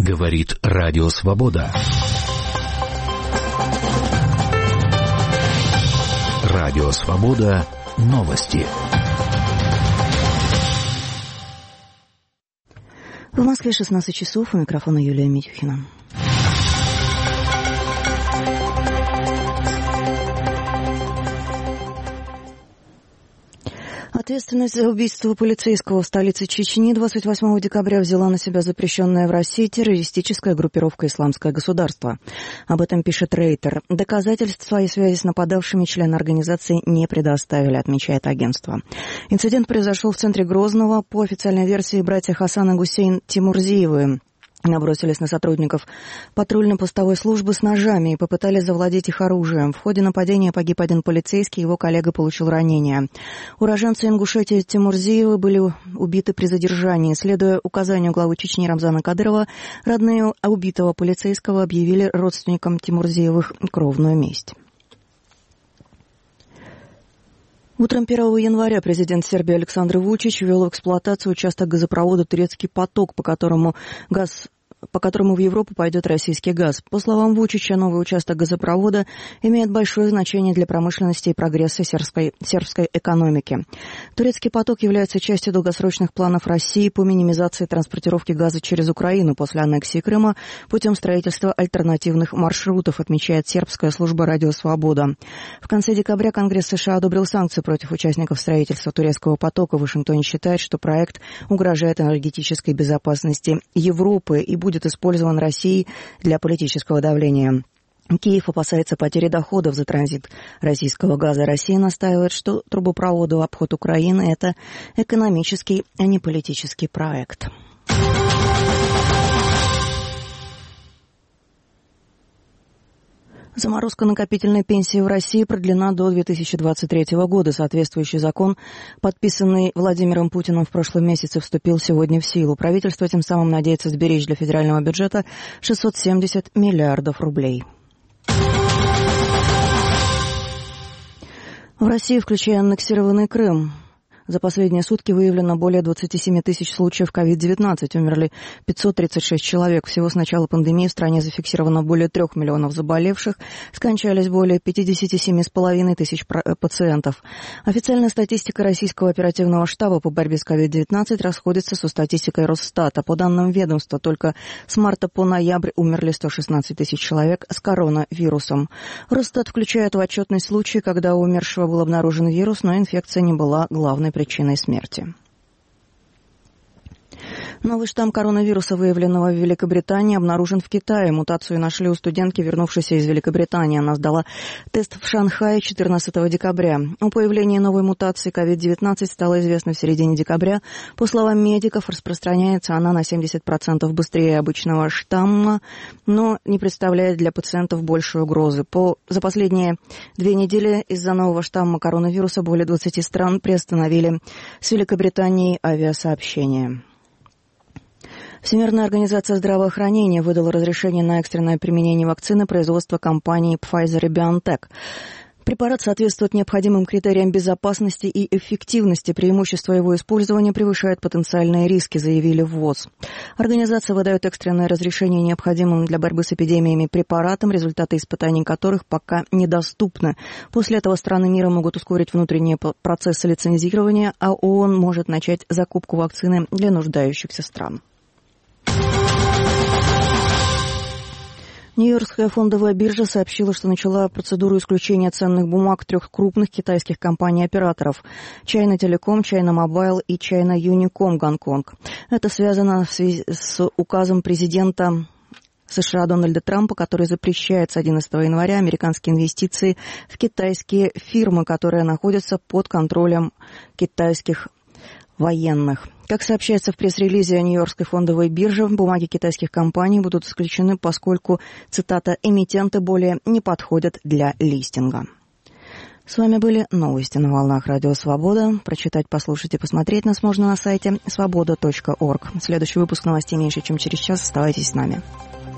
Говорит Радио Свобода. Радио Свобода. Новости. В Москве 16 часов. У микрофона Юлия Митюхина. Ответственность за убийство полицейского в столице Чечни 28 декабря взяла на себя запрещенная в России террористическая группировка «Исламское государство». Об этом пишет Рейтер. Доказательств своей связи с нападавшими члены организации не предоставили, отмечает агентство. Инцидент произошел в центре Грозного. По официальной версии, братья Хасан и Гусейн Тимурзиевы набросились на сотрудников патрульно-постовой службы с ножами и попытались завладеть их оружием. В ходе нападения погиб один полицейский, его коллега получил ранение. Уроженцы Ингушетии Тимурзиевы были убиты при задержании. Следуя указанию главы Чечни Рамзана Кадырова, родные убитого полицейского объявили родственникам Тимурзиевых кровную месть. Утром 1 января президент Сербии Александр Вучич ввел в эксплуатацию участок газопровода «Турецкий поток», по которому в Европу пойдет российский газ. По словам Вучича, новый участок газопровода имеет большое значение для промышленности и прогресса сербской экономики. Турецкий поток является частью долгосрочных планов России по минимизации транспортировки газа через Украину после аннексии Крыма путем строительства альтернативных маршрутов, отмечает сербская служба «Радио Свобода». В конце декабря Конгресс США одобрил санкции против участников строительства Турецкого потока. В Вашингтоне считает, что проект угрожает энергетической безопасности Европы и будет использован Россией для политического давления. Киев опасается потери доходов за транзит российского газа. Россия настаивает, что трубопроводы в обход Украины – это экономический, а не политический проект. Заморозка накопительной пенсии в России продлена до 2023 года. Соответствующий закон, подписанный Владимиром Путиным в прошлом месяце, вступил сегодня в силу. Правительство тем самым надеется сберечь для федерального бюджета 670 миллиардов рублей. В России, включая аннексированный Крым, за последние сутки выявлено более 27 тысяч случаев COVID-19. Умерли 536 человек. Всего с начала пандемии в стране зафиксировано более 3 миллионов заболевших. Скончались более 57,5 тысяч пациентов. Официальная статистика Российского оперативного штаба по борьбе с COVID-19 расходится со статистикой Росстата. По данным ведомства, только с марта по ноябрь умерли 116 тысяч человек с коронавирусом. Росстат включает в отчетность случаи, когда у умершего был обнаружен вирус, но инфекция не была главной причиной смерти. Новый штамм коронавируса, выявленного в Великобритании, обнаружен в Китае. Мутацию нашли у студентки, вернувшейся из Великобритании. Она сдала тест в Шанхае 14 декабря. О появлении новой мутации COVID-19 стало известно в середине декабря. По словам медиков, распространяется она на 70% быстрее обычного штамма, но не представляет для пациентов большей угрозы. За последние 2 недели из-за нового штамма коронавируса более 20 стран приостановили с Великобританией авиасообщение. Всемирная организация здравоохранения выдала разрешение на экстренное применение вакцины производства компании Pfizer и BioNTech. Препарат соответствует необходимым критериям безопасности и эффективности. Преимущество его использования превышает потенциальные риски, заявили в ВОЗ. Организация выдает экстренное разрешение необходимым для борьбы с эпидемиями препаратам, результаты испытаний которых пока недоступны. После этого страны мира могут ускорить внутренние процессы лицензирования, а ООН может начать закупку вакцины для нуждающихся стран. Нью-Йоркская фондовая биржа сообщила, что начала процедуру исключения ценных бумаг 3 крупных китайских компаний-операторов – China Telecom, China Mobile и China Unicom Гонконг. Это связано с указом президента США Дональда Трампа, который запрещает с 11 января американские инвестиции в китайские фирмы, которые находятся под контролем китайских военных. Как сообщается в пресс-релизе Нью-Йоркской фондовой биржи, бумаги китайских компаний будут исключены, поскольку, цитата, «эмитенты более не подходят для листинга». С вами были новости на волнах Радио Свобода. Прочитать, послушать и посмотреть нас можно на сайте svoboda.org. Следующий выпуск новостей меньше, чем через час. Оставайтесь с нами.